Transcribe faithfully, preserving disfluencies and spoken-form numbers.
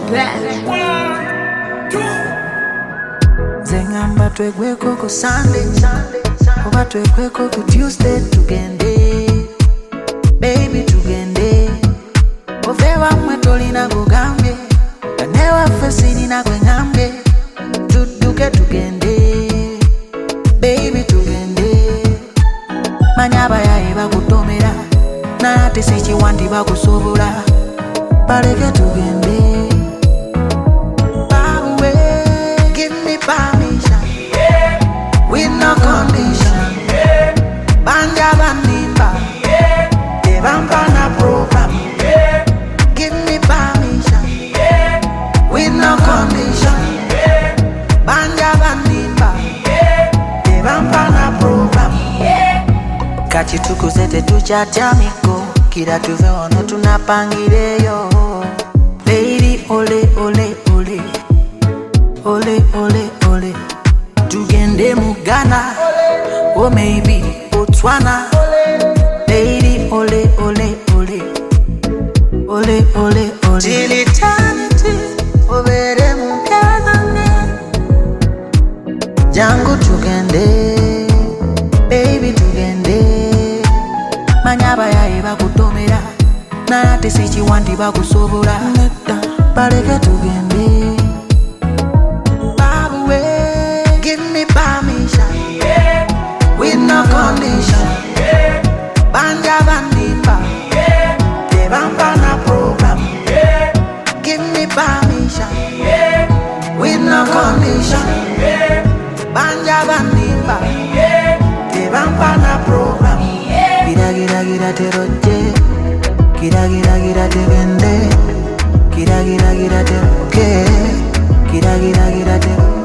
Zengamba twegweko ku Sunday, oba twegweko ku Tuesday tugende, baby tugende. Oveva mwe tolina gugambye, kanewa fesini na gwe ngambye, tuduke tugende, baby tugende. Manyaba yae bakutomera, nate sichiwandi bakusobola, baleke tugende. Babuwe, give me permission, with no condition. Banja banimba, ebamba na program. Give me permission, with no condition. Banja banimba, ebamba na program. Kachi tukuzete tuchatamiko, kira tuve ono tunapangireyo. Lady ole ole ole, ole ole ole. Tugende Mugana, or maybe Botswana. Lady ole ole ole, ole ole ole. Till eternity, overe Mugana. Jango tugende, baby tugende. Manyaba yae bakutomera, nate sichiwandi bakusobola, baleke tugende. Babuwe, give me permission, with no condition. Banja banimba, ebamba na program. Give me permission, with no condition. Banja banimba, ebamba na program. Gira gira gira teroje, gira gira gira tegende, gira gira gira teroke, gira gira gira teroke.